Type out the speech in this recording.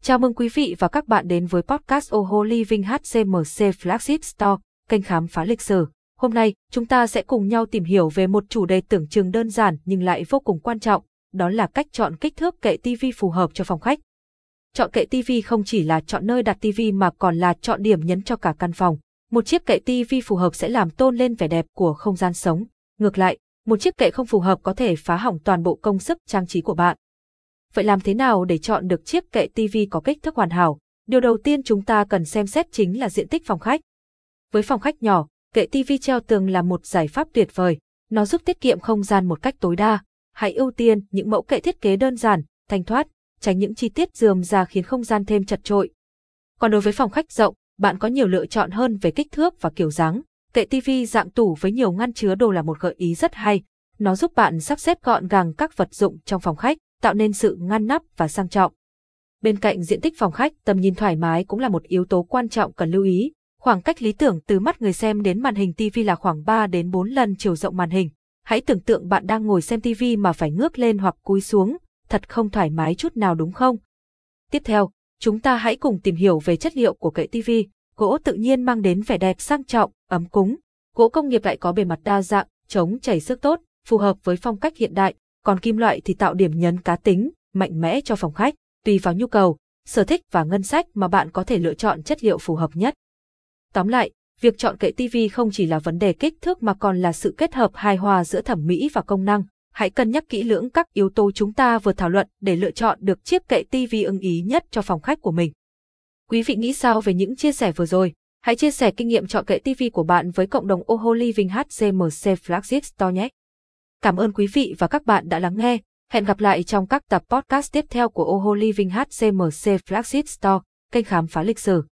Chào mừng quý vị và các bạn đến với podcast Oho Living HCMC Flagship Store, kênh khám phá lịch sử. Hôm nay, chúng ta sẽ cùng nhau tìm hiểu về một chủ đề tưởng chừng đơn giản nhưng lại vô cùng quan trọng, đó là cách chọn kích thước kệ TV phù hợp cho phòng khách. Chọn kệ TV không chỉ là chọn nơi đặt TV mà còn là chọn điểm nhấn cho cả căn phòng. Một chiếc kệ TV phù hợp sẽ làm tôn lên vẻ đẹp của không gian sống. Ngược lại, một chiếc kệ không phù hợp có thể phá hỏng toàn bộ công sức trang trí của bạn. Vậy làm thế nào để chọn được chiếc kệ TV có kích thước hoàn hảo? Điều đầu tiên chúng ta cần xem xét chính là diện tích phòng khách. Với phòng khách nhỏ, kệ TV treo tường là một giải pháp tuyệt vời. Nó giúp tiết kiệm không gian một cách tối đa. Hãy ưu tiên những mẫu kệ thiết kế đơn giản, thanh thoát, tránh những chi tiết rườm rà khiến không gian thêm chật chội. Còn đối với phòng khách rộng, bạn có nhiều lựa chọn hơn về kích thước và kiểu dáng. Kệ TV dạng tủ với nhiều ngăn chứa đồ là một gợi ý rất hay. Nó giúp bạn sắp xếp gọn gàng các vật dụng trong phòng khách, tạo nên sự ngăn nắp và sang trọng. Bên cạnh diện tích phòng khách, tầm nhìn thoải mái cũng là một yếu tố quan trọng cần lưu ý. Khoảng cách lý tưởng từ mắt người xem đến màn hình TV là khoảng 3 đến 4 lần chiều rộng màn hình. Hãy tưởng tượng bạn đang ngồi xem TV mà phải ngước lên hoặc cúi xuống, thật không thoải mái chút nào đúng không? Tiếp theo, chúng ta hãy cùng tìm hiểu về chất liệu của kệ TV. Gỗ tự nhiên mang đến vẻ đẹp sang trọng, ấm cúng. Gỗ công nghiệp lại có bề mặt đa dạng, chống chảy xước tốt, phù hợp với phong cách hiện đại. Còn kim loại thì tạo điểm nhấn cá tính, mạnh mẽ cho phòng khách, tùy vào nhu cầu, sở thích và ngân sách mà bạn có thể lựa chọn chất liệu phù hợp nhất. Tóm lại, việc chọn kệ TV không chỉ là vấn đề kích thước mà còn là sự kết hợp hài hòa giữa thẩm mỹ và công năng. Hãy cân nhắc kỹ lưỡng các yếu tố chúng ta vừa thảo luận để lựa chọn được chiếc kệ TV ưng ý nhất cho phòng khách của mình. Quý vị nghĩ sao về những chia sẻ vừa rồi? Hãy chia sẻ kinh nghiệm chọn kệ TV của bạn với cộng đồng Oho Living HCMC Flagship Store nhé! Cảm ơn quý vị và các bạn đã lắng nghe. Hẹn gặp lại trong các tập podcast tiếp theo của Oho Living HCMC Flagship Store, kênh khám phá lịch sử.